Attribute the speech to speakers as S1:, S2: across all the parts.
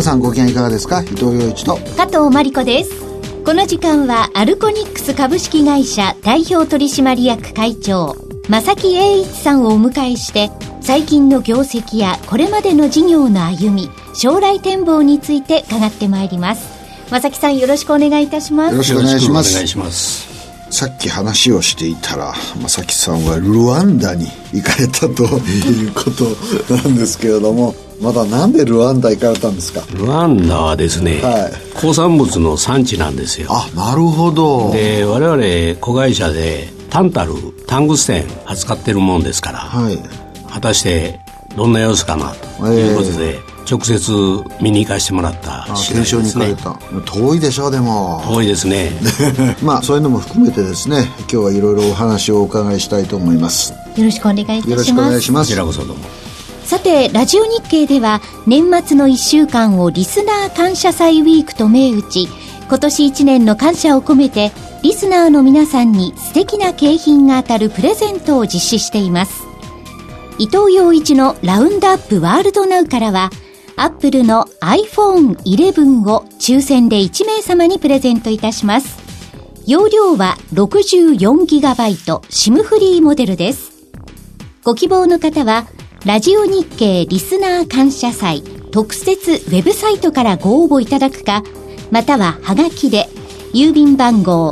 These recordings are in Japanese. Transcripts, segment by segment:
S1: さんご機嫌いかがですか？伊藤洋一と
S2: 加藤真理子です。この時間はアルコニックス株式会社代表取締役会長正木栄一さんをお迎えして、最近の業績やこれまでの事業の歩み、将来展望について伺ってまいります。正木さん、よろしくお願いいたします。
S1: よろしくお願いします。
S3: お願いします。
S1: さっき話をしていたら正木さんはルワンダに行かれたということなんですけれども、まだなんでルワンダ行かれたんですか？
S3: ルワンダはですね、鉱産物の産地なんですよ。
S1: あ、なるほど。
S3: で、我々子会社でタングステン扱ってるもんですから、果たしてどんな様子かなということで、直接見に行かせてもらった次第ですね。検証に行かれた。遠いでしょ？でも遠いですね。
S1: まあそういうのも含めてですね、今日はいろいろお話をお伺いしたいと思います。
S2: よろしくお願いいたします。
S1: よろしくお願いします。
S3: こちらこそどうも。
S2: さて、ラジオ日経では年末の1週間をリスナー感謝祭ウィークと銘打ち、今年1年の感謝を込めてリスナーの皆さんに素敵な景品が当たるプレゼントを実施しています。伊藤洋一のラウンドアップワールドナウからは、アップルの iPhone 11を抽選で1名様にプレゼントいたします。容量は 64GB シムフリーモデルです。ご希望の方はラジオ日経リスナー感謝祭特設ウェブサイトからご応募いただくか、またはハガキで郵便番号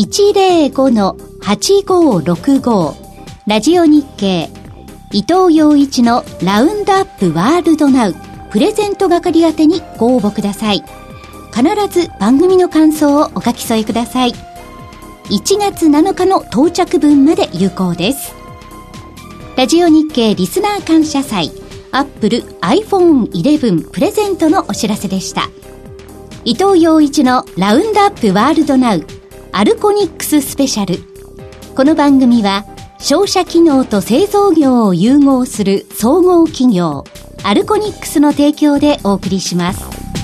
S2: 105-8565 ラジオ日経伊藤洋一のラウンドアップワールドナウプレゼント係宛てにご応募ください。必ず番組の感想をお書き添えください。1月7日の到着分まで有効です。ラジオ日経リスナー感謝祭アップル iPhone 11プレゼントのお知らせでした。伊藤洋一のラウンドアップワールドナウアルコニックススペシャル。この番組は商社機能と製造業を融合する総合企業アルコニックスの提供でお送りします。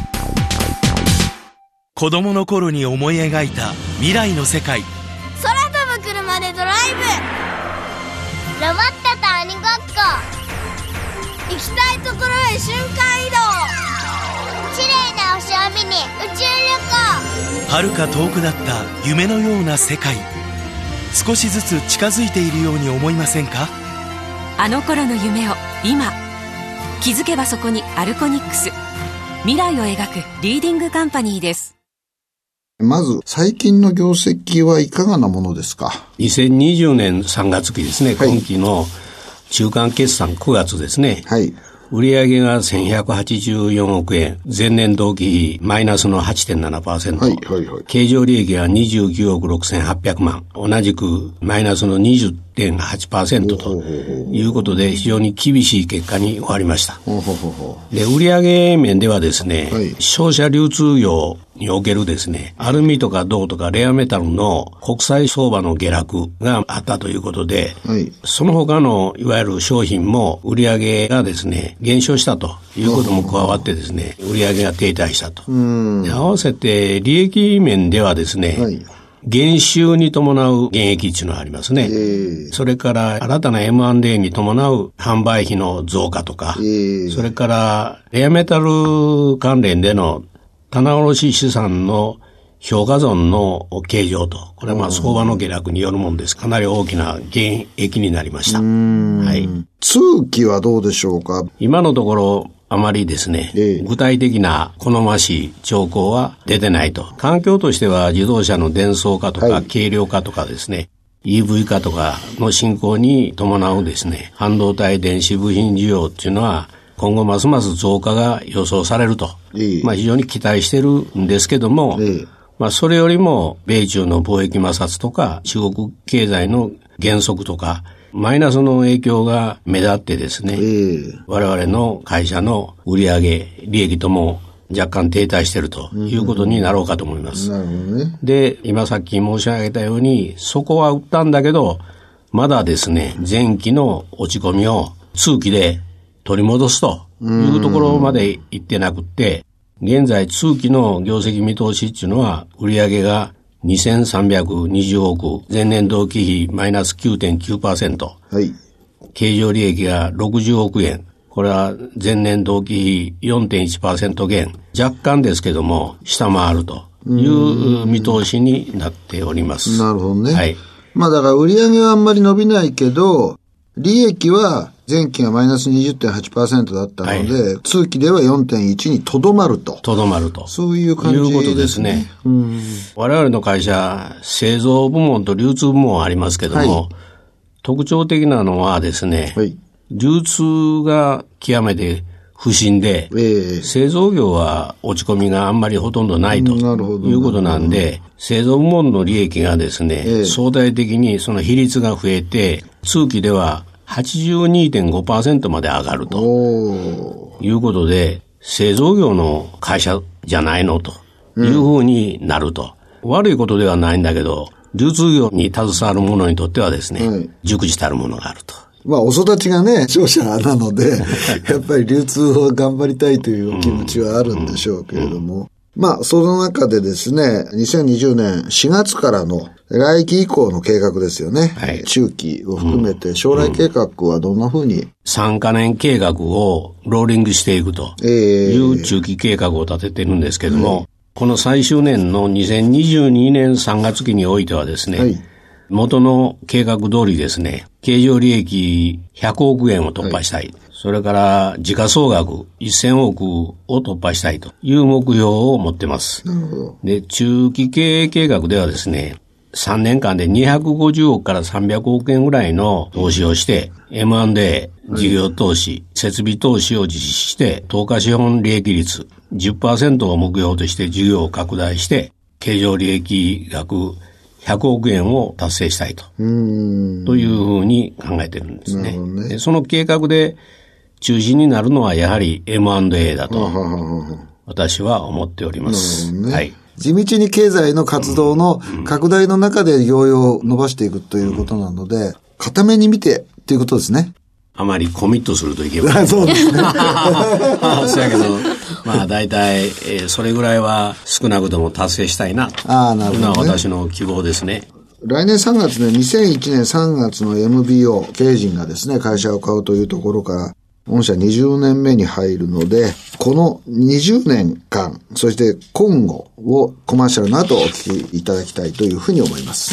S4: 子供の頃に思い描いた未来の世界。
S5: 空飛ぶ車でドライブ、ロボットと鬼ごっこ、行きたいところへ瞬間移動、綺麗な星を見に宇宙旅行。
S4: 遥か遠くなった夢のような世界、少しずつ近づいているように思いませんか？
S6: あの頃の夢を今、気づけばそこにアルコニックス、未来を描くリーディングカンパニーです。
S1: まず最近の業績はいかがなものですか
S3: ？2020年3月期ですね、今期の中間決算9月ですね、売上が1184億円、前年同期比マイナスの 8.7%、経常利益が29億6800万、同じくマイナスの 20.8% ということで、非常に厳しい結果に終わりました。で、売上面ではですね、商社流通業におけるですね、アルミとか銅とかレアメタルの国際相場の下落があったということで、その他のいわゆる商品も売上がですね、減少したということも加わってですね、売上が停滞したと。で、合わせて利益面ではですね、減収に伴う減益っていうのがありますね。それから新たな M&A に伴う販売費の増加とか、それからレアメタル関連での棚卸資産の評価損の計上と、これは相場の下落によるものです。かなり大きな減益になりました。
S1: 通期はどうでしょうか？
S3: 今のところあまりですね、具体的な好ましい兆候は出てないと。環境としては自動車の電装化とか軽量化とかですね、EV 化とかの進行に伴うですね、半導体電子部品需要っていうのは今後ますます増加が予想されると、非常に期待してるんですけども、それよりも米中の貿易摩擦とか中国経済の減速とかマイナスの影響が目立ってですね、我々の会社の売上利益とも若干停滞しているということになろうかと思います。で、今さっき申し上げたように、そこは売ったんだけどまだですね、前期の落ち込みを通期で取り戻すというところまで行ってなくって、現在通期の業績見通しっていうのは売上が2320億、前年同期比マイナス 9.9%、経常利益が60億円、 これは前年同期比 4.1% 減、若干ですけども下回るという見通しになっております。
S1: なるほどね。
S3: はい。
S1: まあだから売上はあんまり伸びないけど、利益は前期がマイナス 20.8% だったので、はい、通期では 4.1 にとどまると。
S3: とどまると。
S1: そういう感じですね。
S3: いうことですね。我々の会社、製造部門と流通部門ありますけども、はい、特徴的なのはですね、はい、流通が極めて不振で、製造業は落ち込みがあんまりほとんどないということなんで、製造部門の利益がですね、相対的にその比率が増えて、通期では 82.5% まで上がるということで、製造業の会社じゃないのというふうになると。悪いことではないんだけど、流通業に携わる者にとってはですね、熟知たるものがあると。
S1: まあ、お育ちがね、商社なので、やっぱり流通を頑張りたいというお気持ちはあるんでしょうけれども、まあ、その中でですね、2020年4月からの来期以降の計画ですよね。はい、中期を含めて将来計画はどんなふうに、
S3: 3カ年計画をローリングしていくという中期計画を立ててるんですけども、この最終年の2022年3月期においてはですね、元の計画通りですね、経常利益100億円を突破したい。それから時価総額1000億を突破したいという目標を持ってます。なるほど。で、中期経営計画ではですね、3年間で250億から300億円ぐらいの投資をして、M&A、事業投資、設備投資を実施して、当価資本利益率 10% を目標として事業を拡大して、経常利益額100億円を達成したいというふうに考えてるんですね。でその計画で中心になるのはやはり M&A だと私は思っております。はい。
S1: 地道に経済の活動の拡大の中で業用を伸ばしていくということなので、固めに見てっていうことですね。
S3: あまりコミットするといけない。
S1: そうですね。
S3: そうやけど、まあ大体、それぐらいは少なくとも達成したいなというのは私の希望ですね。
S1: 来年3月ね、2001年3月の MBO 経営陣がですね、会社を買うというところから、御社20年目に入るので、この20年間、そして今後をコマーシャルの後お聞きいただきたいというふうに思います。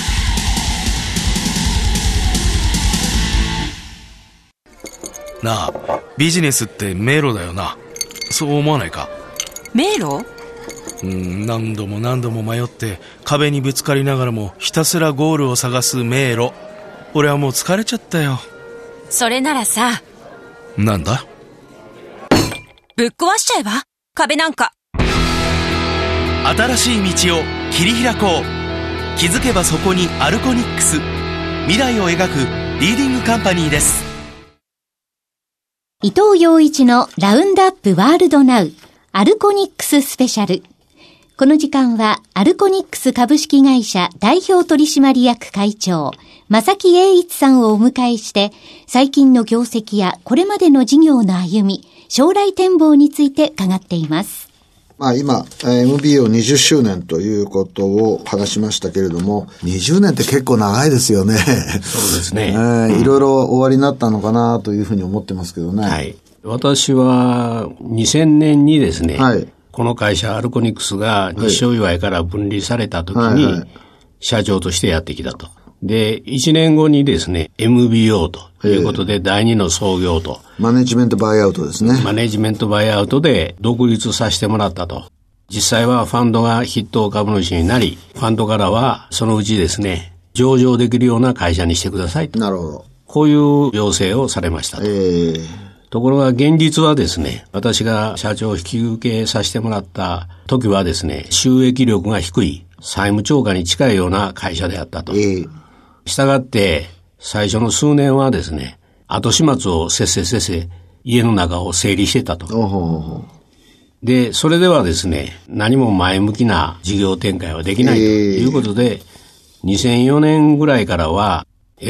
S4: なあ、ビジネスって迷路だよな。そう思わないか？
S6: 迷路？
S4: 何度も何度も迷って壁にぶつかりながらもひたすらゴールを探す迷路。俺はもう疲れちゃったよ。
S6: それならさ。
S4: なんだ？
S6: ぶっ壊しちゃえば？壁なんか。
S4: 新しい道を切り開こう。気づけばそこにアルコニックス。未来を描くリーディングカンパニーです。
S2: 伊藤洋一のラウンドアップワールドナウアルコニックススペシャル。この時間はアルコニックス株式会社代表取締役会長正木英一さんをお迎えして最近の業績やこれまでの事業の歩み、将来展望について伺っています。
S1: まあ今、MBO20 周年ということを話しましたけれども、20年って結構長いですよね。そう
S3: ですね。
S1: いろいろ終わりになったのかなというふうに思ってますけどね。
S3: はい。私は2000年にですね、はい、この会社アルコニックスが日商祝いから分離された時に社長としてやってきたと。で、1年後にですね、MBO ということで第2の創業と。
S1: マネジメントバイアウトですね。
S3: マネジメントバイアウトで独立させてもらったと。実際はファンドが筆頭株主になり、ファンドからはそのうちですね、上場できるような会社にしてくださいと。
S1: なるほど。
S3: こういう要請をされましたと。ところが現実はですね、私が社長を引き受けさせてもらった時はですね、収益力が低い、債務超過に近いような会社であったと。したがって、最初の数年はですね、後始末をせっせ家の中を整理してたと。で、それではですね、何も前向きな事業展開はできないということで、2004年ぐらいからは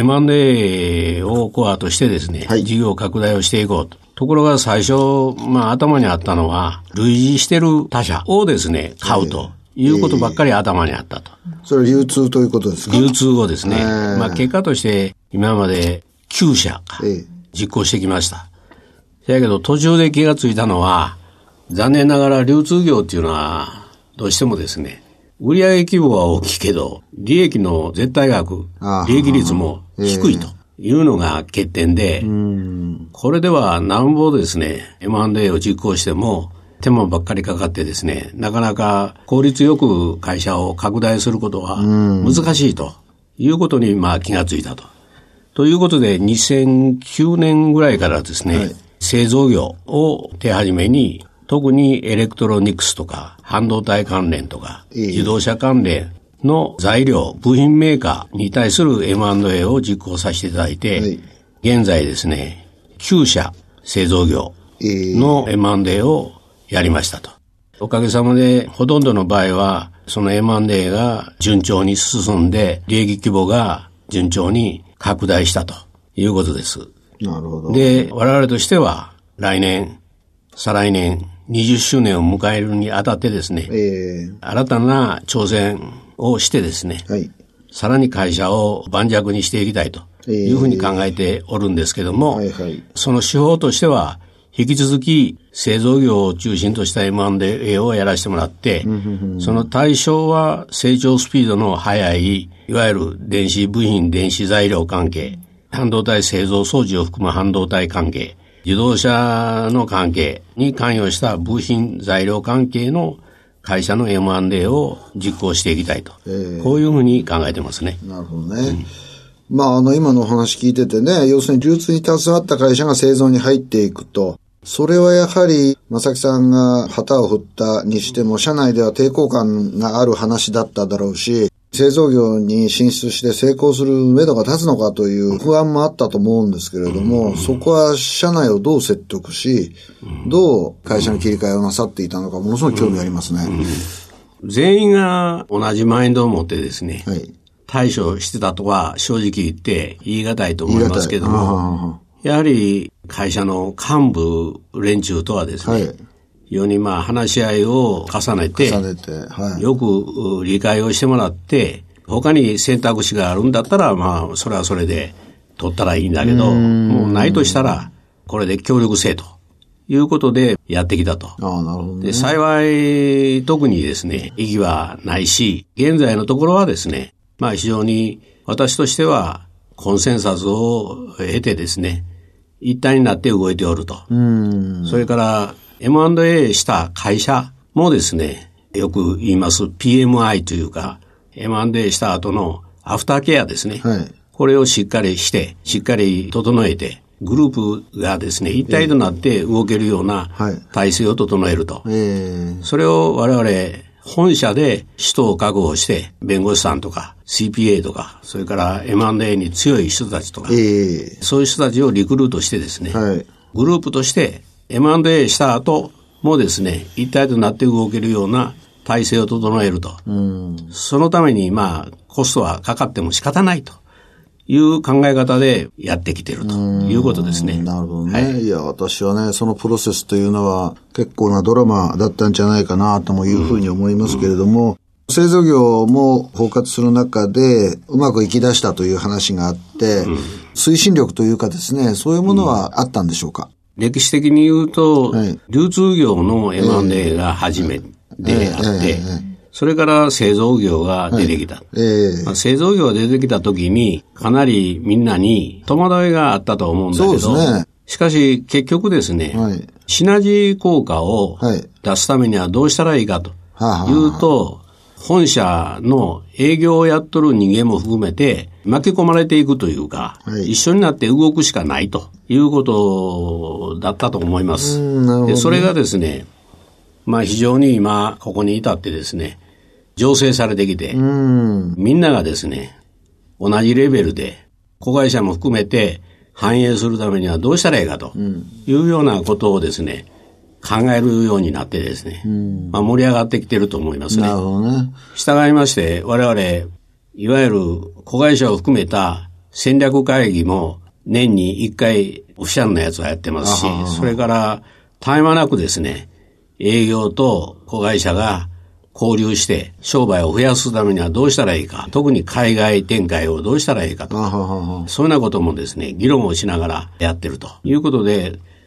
S3: M&A をコアとしてですね、事業拡大をしていこうと。ところが最初、頭にあったのは、類似してる他社をですね、買うと。いうことばっかり頭にあったと。
S1: それ流通ということですか？
S3: 流通をですね。結果として今まで9社実行してきました。しだけど途中で気がついたのは、残念ながら流通業っていうのは、どうしてもですね、売上規模は大きいけど、利益の絶対額、利益率も低いというのが欠点で、これではなんぼですね、M&A を実行しても、手間ばっかりかかってですね、なかなか効率よく会社を拡大することは難しいということに気がついたと。ということで、2009年ぐらいからですね、製造業を手始めに、特にエレクトロニクスとか半導体関連とか自動車関連の材料、部品メーカーに対する M&A を実行させていただいて、現在ですね、9社製造業の M&A をやりましたと。おかげさまでほとんどの場合はその M&A が順調に進んで利益規模が順調に拡大したということです。
S1: なるほど。
S3: で、我々としては来年、再来年20周年を迎えるにあたってですね、新たな挑戦をしてですね、さらに会社を盤石にしていきたいというふうに考えておるんですけども、その手法としては引き続き製造業を中心とした M&A をやらせてもらって、その対象は成長スピードの速い、いわゆる電子部品、電子材料関係、半導体製造装置を含む半導体関係、自動車の関係に関与した部品材料関係の会社の M&A を実行していきたいと、こういうふうに考えてますね。
S1: なるほどね。今のお話聞いててね、要するに流通に携わった会社が製造に入っていくと、それはやはり正木さんが旗を振ったにしても社内では抵抗感がある話だっただろうし、製造業に進出して成功する目処が立つのかという不安もあったと思うんですけれども、そこは社内をどう説得し、どう会社の切り替えをなさっていたのか、ものすごく興味ありますね。
S3: 全員が同じマインドを持ってですね、対処してたとは正直言って言い難いと思いますけども、やはり会社の幹部連中とはですね、非常に話し合いを重ねて、よく理解をしてもらって、他に選択肢があるんだったら、それはそれで取ったらいいんだけど、もうないとしたら、これで協力せえということでやってきたと。
S1: なるほどね。
S3: で、幸い特にですね、意義はないし、現在のところはですね、非常に私としてはコンセンサスを得てですね、一体になって動いておると。それから M&A した会社もですね、よく言います PMI というか、M&A した後のアフターケアですね。これをしっかりして、しっかり整えて、グループがですね、一体となって動けるような体制を整えると。それを我々、本社で人を確保して、弁護士さんとか CPA とか、それから M&A に強い人たちとか、そういう人たちをリクルートしてですね、グループとして M&A した後もですね、一体となって動けるような体制を整えると。そのためにコストはかかっても仕方ないという考え方でやってきているということですね。
S1: なるほどね。いや、私はね、そのプロセスというのは結構なドラマだったんじゃないかなともいうふうに思いますけれども、製造業も包括する中でうまくいき出したという話があって、推進力というかですね、そういうものはあったんでしょうか。
S3: 歴史的に言うと、流通業の M&A が初めであって、それから製造業が出てきた。製造業が出てきた時にかなりみんなに戸惑いがあったと思うんだけど、しかし結局ですね、シナジー効果を出すためにはどうしたらいいかというと、本社の営業をやっとる人間も含めて巻き込まれていくというか、一緒になって動くしかないということだったと思います。で、それがですね、非常に今ここに至ってですね、醸成されてきて、みんながですね、同じレベルで子会社も含めて反映するためにはどうしたらいいかというようなことをですね、考えるようになってですね、盛り上がってきてると思いますね。
S1: なるほどね。
S3: 従いまして我々いわゆる子会社を含めた戦略会議も年に1回オフィシャルなやつをやってますし、それから絶え間なくですね、営業と子会社が交流して商売を増やすためにはどうしたらいいか、特に海外展開をどうしたらいいかとか、そういうようなこともですね、議論をしながらやってるということで、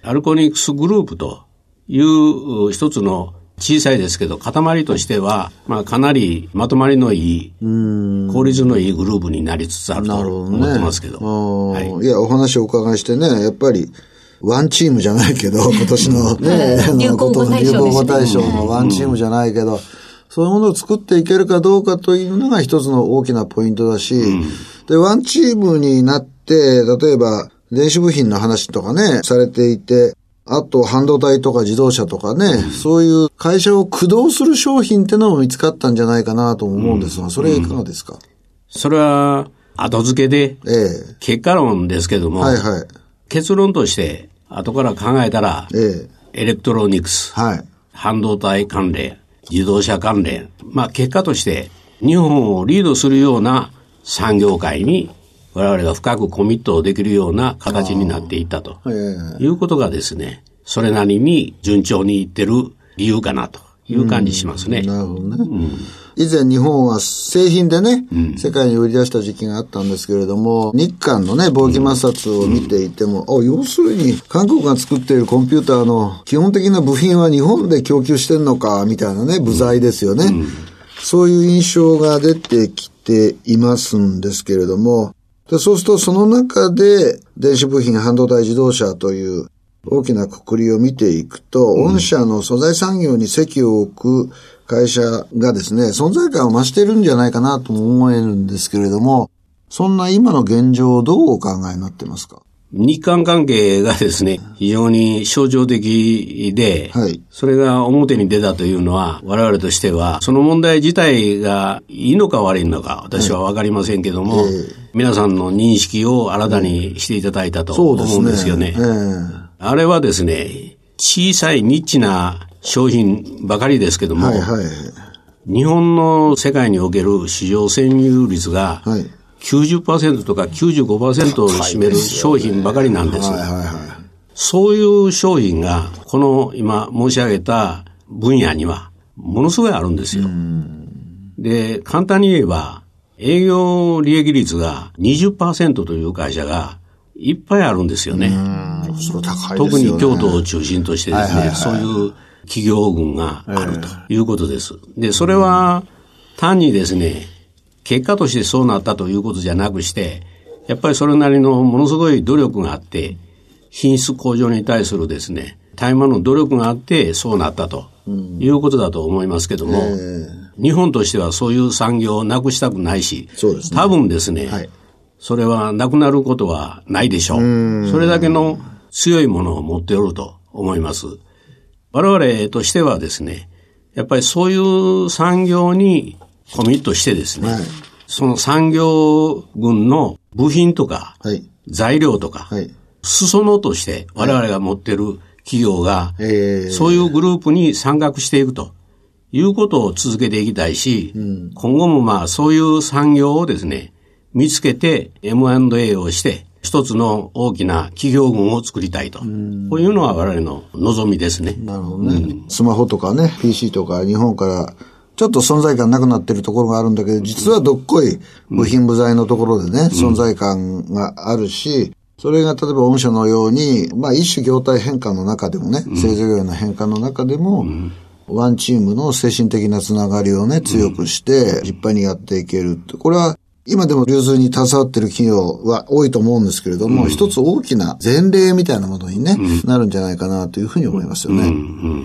S3: アルコニクスグループという一つの小さいですけど塊としては、かなりまとまりのいい効率のいいグループになりつつあると思ってますけど、
S1: はい、いやお話をお伺いしてね、やっぱりワンチームじゃないけど今年のね
S2: 流行語
S1: 大賞のワンチームじゃないけど、そういうものを作っていけるかどうかというのが一つの大きなポイントだし、でワンチームになって例えば電子部品の話とかねされていて、あと半導体とか自動車とかね、そういう会社を駆動する商品ってのも見つかったんじゃないかなと思うんですが、それはいかがですか？
S3: それは後付けで、結果論ですけども、結論として後から考えたら、エレクトロニクス、半導体関連、自動車関連、結果として日本をリードするような産業界に我々が深くコミットできるような形になっていったということがですね、それなりに順調にいってる理由かなという感じしますね。
S1: なるほどね。以前日本は製品でね、世界に売り出した時期があったんですけれども、日韓のね、貿易摩擦を見ていても、要するに韓国が作っているコンピューターの基本的な部品は日本で供給してんのか、みたいなね、部材ですよね。そういう印象が出てきていますんですけれども、でそうするとその中で電子部品、半導体、自動車という大きな括りを見ていくと、御社の素材産業に席を置く会社がですね、存在感を増しているんじゃないかなとも思えるんですけれども、そんな今の現状をどうお考えになってますか？
S3: 日韓関係がですね、非常に象徴的で、それが表に出たというのは、我々としては、その問題自体がいいのか悪いのか、私はわかりませんけども、皆さんの認識を新たにしていただいたと思うんですよね。あれはですね、小さいニッチな商品ばかりですけども、日本の世界における市場占有率が、90% とか 95% を占める商品ばかりなんです。そういう商品がこの今申し上げた分野にはものすごいあるんですよ。で、簡単に言えば営業利益率が 20% という会社がいっぱいあるんですよね。
S1: それ高いですよね。
S3: 特に京都を中心としてですね、そういう企業群があるということです。で、それは単にですね、結果としてそうなったということじゃなくして、やっぱりそれなりのものすごい努力があって、品質向上に対するですね、絶え間の努力があってそうなったということだと思いますけども、日本としてはそういう産業をなくしたくないし、多分ですね、それはなくなることはないでしょう。それだけの強いものを持っておると思います。我々としてはですね、やっぱりそういう産業にコミットしてですね、その産業群の部品とか、材料とか、裾野として我々が持っている企業が、そういうグループに参画していくということを続けていきたいし、今後もそういう産業をですね、見つけて M&A をして一つの大きな企業群を作りたいと、こういうのは我々の望みですね。
S1: なるほどね。スマホとかね、PC とか日本からちょっと存在感なくなってるところがあるんだけど、実はどっこい部品部材のところでね、存在感があるし、それが例えば御社のように、一種業態変化の中でもね、製造業の変化の中でも、ワンチームの精神的なつながりをね、強くして立派にやっていける。これは今でも流通に携わっている企業は多いと思うんですけれども、一つ大きな前例みたいなものにね、なるんじゃないかなというふうに思いますよね。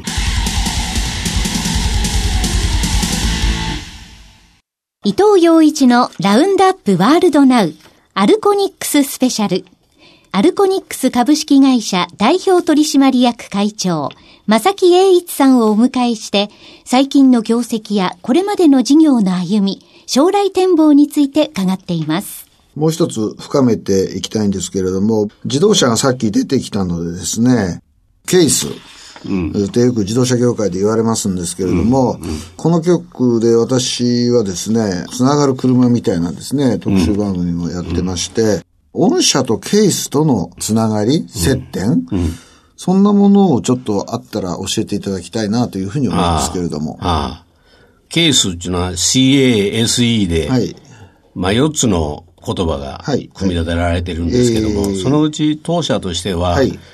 S2: 伊藤洋一のラウンドアップワールドナウアルコニックススペシャル。アルコニックス株式会社代表取締役会長正木英一さんをお迎えして、最近の業績やこれまでの事業の歩み、将来展望について伺っています。
S1: もう一つ深めていきたいんですけれども、自動車がさっき出てきたのでですね、ケースってよく自動車業界で言われますんですけれども、この局で私はですね、つながる車みたいなですね、特集番組もやってまして、御社とケースとのつながり、接点、そんなものをちょっとあったら教えていただきたいなというふうに思うんですけれども。
S3: ケースっていうのは CASE で、4つの言葉が組み立てられてるんですけども、そのうち当社としては、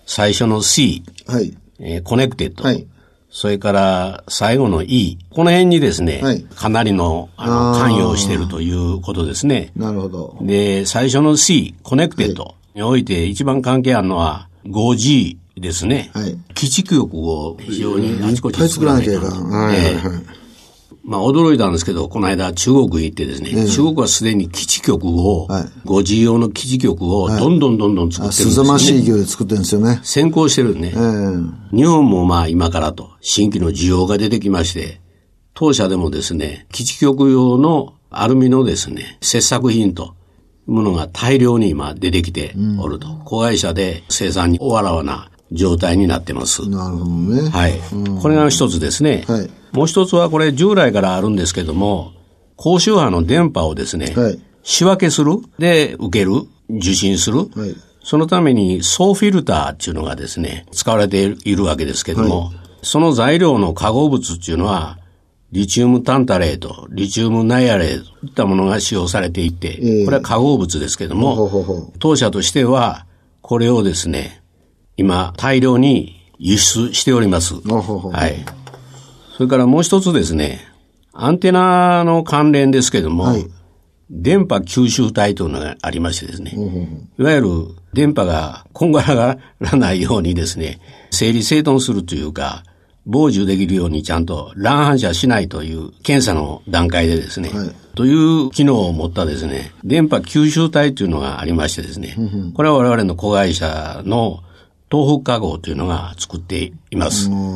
S3: 最初の C、
S1: はい。
S3: コネクテッド。
S1: はい。
S3: それから最後の E。この辺にですね、はい、かなりの関与をしているということですね。
S1: なるほど。
S3: で、最初の C、コネクテッドにおいて一番関係あるのは 5G ですね。はい。基地局を非常にあちこち作らなきゃいけない。はい。まあ驚いたんですけど、この間中国行ってですね、中国はすでに基地局を、5G 用の基地局をどんどん作ってるんですよね。
S1: 凄ましい勢いで作ってるんですよね。
S3: 先行してるね。日本もまあ今からと新規の需要が出てきまして、当社でもですね、基地局用のアルミのですね、切削品というものが大量に今出てきておると。子会社で生産に大わらわな状態になってます。
S1: なるほどね。
S3: はい。これが一つですね。はい。もう一つはこれ従来からあるんですけども、高周波の電波をですね、はい、仕分けする、で受ける、受信する、はい、そのために総フィルターっていうのがですね、使われているわけですけども、はい、その材料の化合物っていうのは、リチウムタンタレート、リチウムナイアレートといったものが使用されていて、これは化合物ですけども、当社としては、これをですね、今大量に輸出しております。はい。それからもう一つですね、アンテナの関連ですけども、はい、電波吸収体というのがありましてですね、いわゆる電波がこんがらがらないようにですね、整理整頓するというか、傍受できるようにちゃんと乱反射しないという検査の段階でですね、はい、という機能を持ったですね、電波吸収体というのがありましてですね、これは我々の子会社の東北化合というのが作っています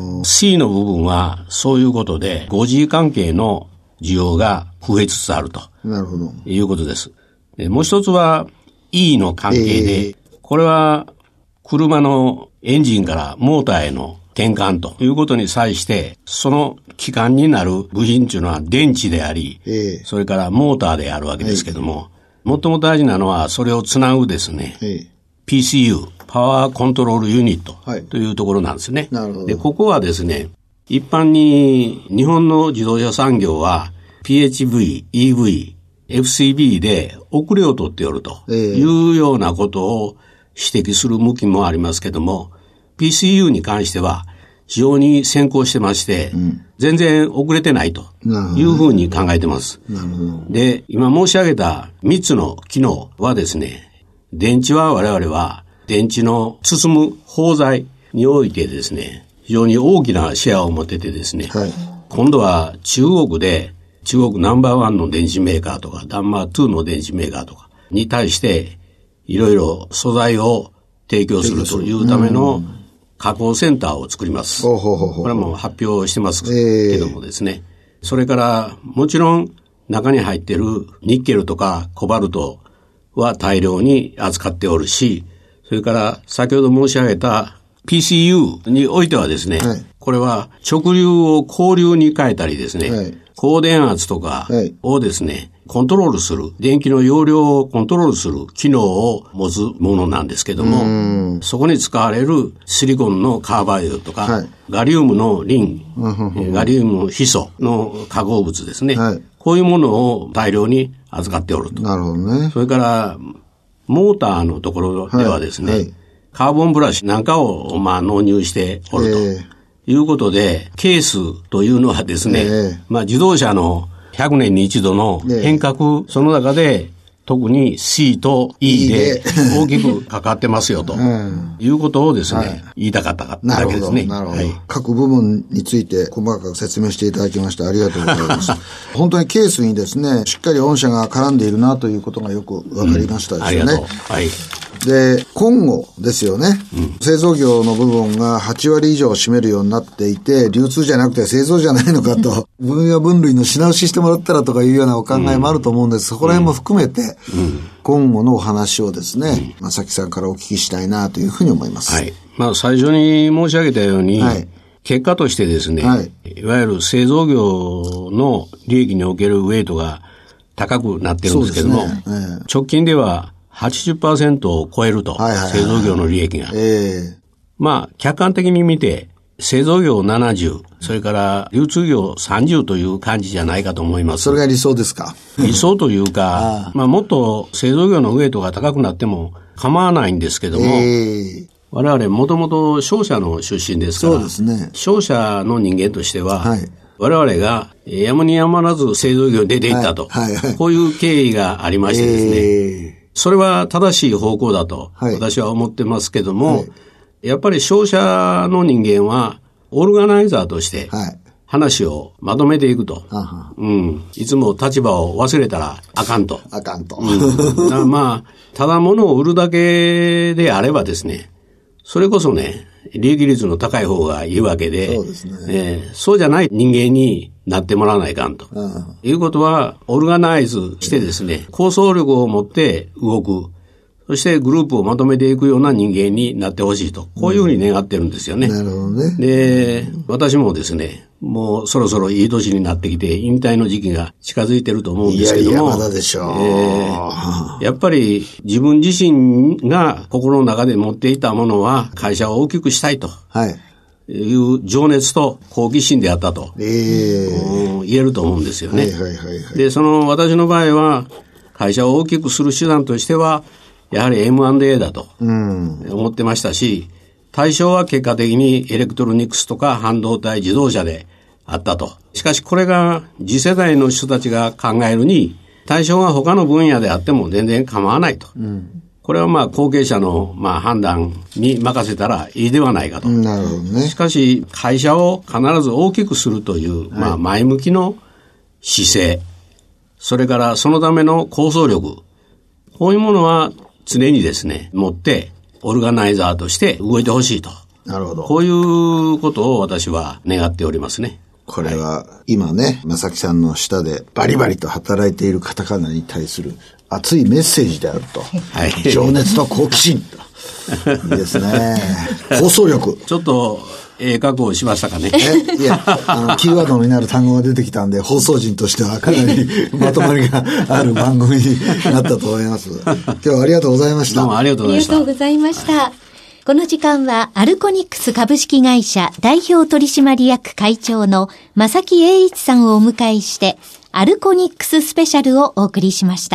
S3: 。C の部分はそういうことで 5G 関係の需要が増えつつあると。なるほど。いうことです。でもう一つは E の関係で、これは車のエンジンからモーターへの転換ということに際して、その基幹になる部品というのは電池であり、それからモーターであるわけですけども、最も大事なのはそれをつなぐですね、PCU、パワーコントロールユニットというところなんですね。なるほど。で、ここはですね、一般に日本の自動車産業は PHV、EV、FCB で遅れを取っておるというようなことを指摘する向きもありますけども、PCU に関しては非常に先行してまして、全然遅れてないというふうに考えてます。なるほど。で、今申し上げた3つの機能はですね、電池は我々は電池の包む包材においてですね、非常に大きなシェアを持っててですね、はい、今度は中国で中国ナンバーワンの電池メーカーとかナンバー2の電池メーカーとかに対していろいろ素材を提供するというための加工センターを作ります。これはもう発表してますけどもですね、それからもちろん中に入っているニッケルとかコバルトは大量に扱っておるし、それから先ほど申し上げた PCU においてはですね、はい、これは直流を交流に変えたりですね、はい、高電圧とかをですね、コントロールする、電気の容量をコントロールする機能を持つものなんですけども、そこに使われるシリコンのカーバイドとか、はい、ガリウムのリン、ガリウムヒ素の化合物ですね、はい、こういうものを大量に扱っておると。なるほどね。それからモーターのところではですね、はいはい、カーボンブラシなんかを納入しておるということで、ケースというのはですね、自動車の100年に一度の変革、その中で特に C と E で大きくかかってますよということをですね、はい、言いたかっただけですね。なるほど。はい、
S1: 各部分について細かく説明していただきましてありがとうございます。本当にケースにですね、しっかり御社が絡んでいるなということがよくわかりましたですよね。ありがとう。はい。で、今後ですよね、製造業の部分が8割以上を占めるようになっていて、流通じゃなくて製造じゃないのかと、分野分類のし直ししてもらったらとかいうようなお考えもあると思うんです。そこら辺も含めて、今後のお話をですね、正木さんからお聞きしたいなというふうに思います。
S3: はい。最初に申し上げたように、はい、結果としてですね、はい、いわゆる製造業の利益におけるウェイトが高くなってるんですけども、直近では80% を超えると、製造業の利益が。客観的に見て、製造業70、それから流通業30という感じじゃないかと思います。
S1: それが理想ですか？
S3: 理想というか、もっと製造業のウェイトが高くなっても構わないんですけども、 我々もともと商社の出身ですから、
S1: そうですね。
S3: 商社の人間としては、
S1: はい、
S3: 我々がやむにやまらず製造業に出ていったと、
S1: はいはいはい、
S3: こういう経緯がありましてですね、それは正しい方向だと私は思ってますけども、はい、やっぱり商社の人間はオルガナイザーとして話をまとめていくと、いつも立場を忘れたらあかんと。
S1: あかんと。
S3: まあ、ただ物を売るだけであればですね、それこそね、利益率の高い方がいいわけで、
S1: そうですね。
S3: そうじゃない人間になってもらわないかんと。いうことは、オルガナイズしてですね、構想力を持って動く。そしてグループをまとめていくような人間になってほしいと。こういうふうに願ってるんですよね。
S1: なるほどね。
S3: で、私もですね、もうそろそろいい年になってきて、引退の時期が近づいてると思うんですけども。
S1: いやいや、まだでしょう。
S3: やっぱり自分自身が心の中で持っていたものは会社を大きくしたいと。はい。いう情熱と好奇心であったと。言えると思うんですよね。で、私の場合は、会社を大きくする手段としては、やはり M&A だと思ってましたし、対象は結果的にエレクトロニクスとか半導体自動車であったと。しかしこれが次世代の人たちが考えるに、対象が他の分野であっても全然構わないと。これはまあ後継者の判断に任せたらいいではないかと。
S1: なるほどね。
S3: しかし会社を必ず大きくするという、前向きの姿勢、それからそのための構想力、こういうものは常にですね、持ってオルガナイザーとして動いてほしいと。
S1: なるほど。
S3: こういうことを私は願っておりますね。
S1: これは今ね、正木さんの下でバリバリと働いているカタカナに対する熱いメッセージであると。はい、情熱と好奇心と。いいですね。構想力。
S3: ちょっと覚悟しましたかね。
S1: いや、キーワードになる単語が出てきたんで、放送人としてはかなりまとまりがある番組になったと思います。今日はありがとうございました。
S3: どうもありがとうございました。
S2: ありがとうございました。この時間はアルコニックス株式会社代表取締役会長の正木英一さんをお迎えして、アルコニックススペシャルをお送りしました。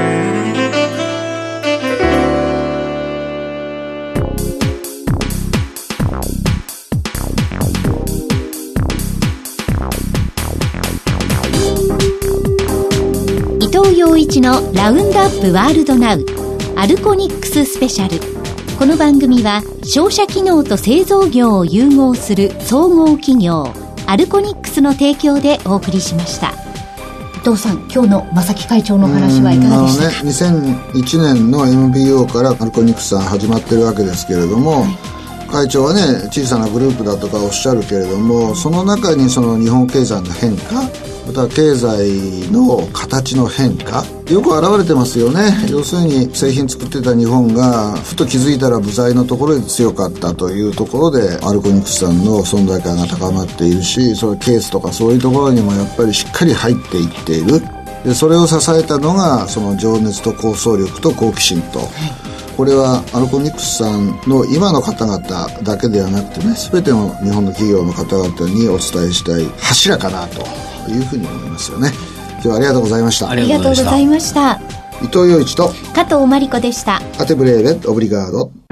S2: 伊藤洋一のラウンドアップワールドナウアルコニックススペシャル。この番組は商社機能と製造業を融合する総合企業アルコニックスの提供でお送りしました。伊藤さん、今日の正木会長の話はいかがでしたか。
S1: 2001年の MBO からアルコニックスさん始まってるわけですけれども、会長はね、小さなグループだとかおっしゃるけれども、その中にその日本経済の変化、また経済の形の変化、よく現れてますよね。要するに製品作ってた日本がふと気づいたら部材のところで強かったというところで、アルコニクスさんの存在感が高まっているし、そのケースとかそういうところにもやっぱりしっかり入っていっている。でそれを支えたのがその情熱と構想力と好奇心と、これはアルコニクスさんの今の方々だけではなくてね、全ての日本の企業の方々にお伝えしたい柱かなというふうに思いますよね。今日はありがとうございました。
S2: ありがとうございました。
S1: 伊藤洋一と
S2: 加藤真理子でした。
S1: アテブレーベットオブリガード。